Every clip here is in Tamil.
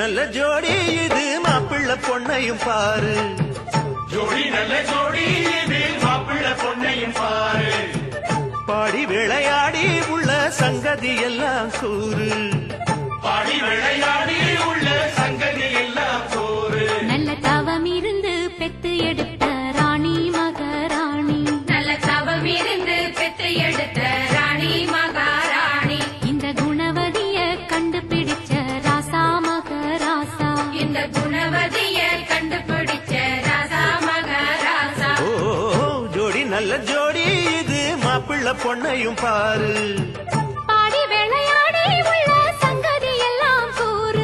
நல்ல ஜோடி இது மாப்பிள்ள பொண்ணையும் பாரு ஜோடி நல்ல ஜோடி இது மாப்பிள்ள பொண்ணையும் பாரு பாடி விளையாடி உள்ள சங்கதி எல்லாம் கூறு பாடி விளையாடி உள்ள சங்கதி எல்லாம் கூறு நல்ல தவம் இருந்து பெத்து எடுத்த ராணி மகாராணி நல்ல தவம் இருந்து பெத்து எடுத்த ராணி மகாராணி இந்த குணவதிய கண்டுபிடிச்ச ராசா மகராசா இந்த குணவதிய கண்டுபிடிச்ச ராசா மகாராசா ஓ ஜோடி நல்ல ஜோடி இது மாப்பிள்ள பொண்ணையும் பாரு பாடி விளையாடி உள்ள சங்கதி எல்லாம் கூறு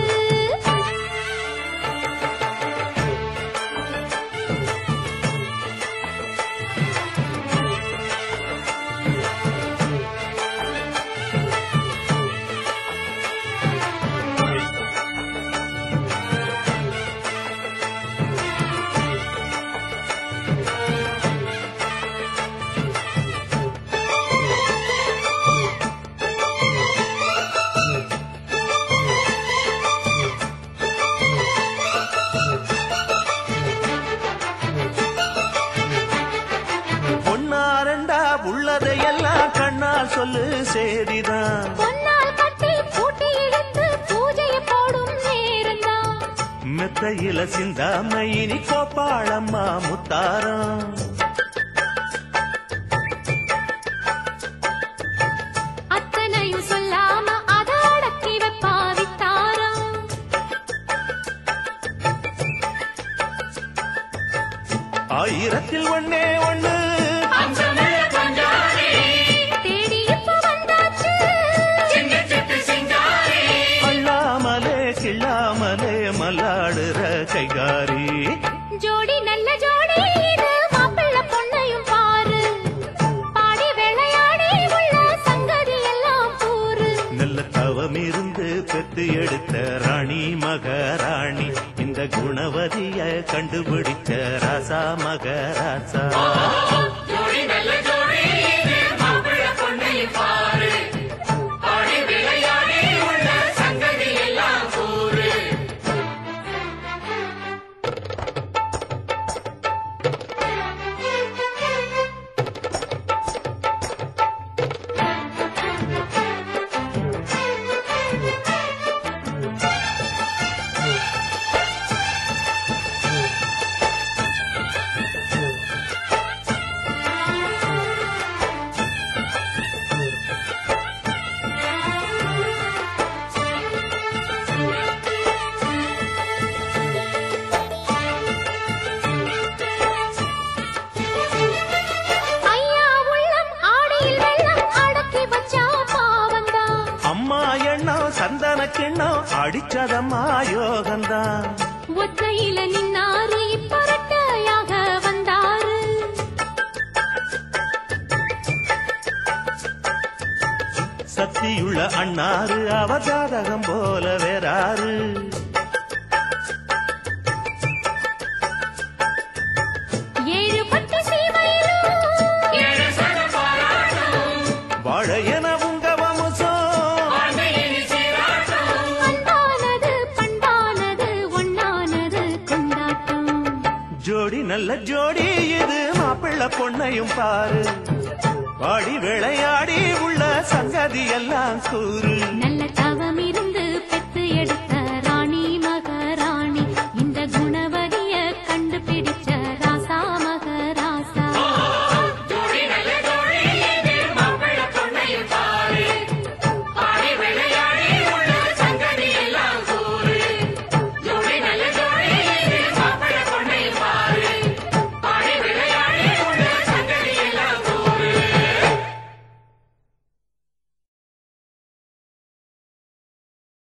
பொன்னாரண்டா உள்ளதையெல்லாம் கண்ணால் சொல்லு சேதிதான் பொன்னால் கட்டி பூட்டி இழுத்து பூஜையை போடும் நேரம்தான் மெத்தையில சிந்தாம இனி கோப்பாளம்மா முத்தாரம் அத்தனையும் சொல்லாம அத அடக்கி வைப்பாவித்தாரம் ஆயிரத்தில் ஒன்னே ஒண்ணு அம்சமுள்ள கொஞ்சாரே தேடி இப்ப வந்தாச்சு சின்ன சிட்டு சிங்காரே அள்ளாமலே கிள்ளாமலே மல்லாடுற கைகாரி ஜோடி நல்ல ஜோடி இது மாப்பிள்ள பொண்ணையும் பாரு பாடி விளையாடி உள்ள சங்கதி எல்லாம் கூறு நல்ல தவம் இருந்து பெத்து எடுத்த ராணி மகாராணி இந்த குணவதிய கண்டுபிடிச்ச ராசா மகராசா ஜோடி நல்ல ஜோடி இது மாப்பிள்ள பொண்ணையும் பாரு பாடி விளையாடி உள்ள சங்கதி எல்லாம் கூறு ஐயா உள்ளம் ஆடையில் வெள்ளம் அடக்கி வச்சா பாவந்தான் அம்மா எண்ணம் சந்தன கிண்ணம் அடிச்சதம்மா யோகந்தான் ஒத்தையில நின்னாரு இப்பரட்டையாக வந்தாரு சக்தியுள்ள அண்ணாரு அவஜாதகம் போல வேறாரு ஏழு பட்டு சீமையிலும் ஏழு சட பாராட்டும் வாழ என உங்க வம்சம் வாழ்க்கையினி சீராட்டும் அன்பானது பண்பானது ஒண்ணானது கொண்டாட்டம் ஜோடி நல்ல ஜோடி இது மாப்பிள்ள பொண்ணையும் பாரு வாடி விளையாடி உள்ள சங்கதி எல்லாம் கூறு நல்ல தவம் இருந்து பெத்து எடுத்த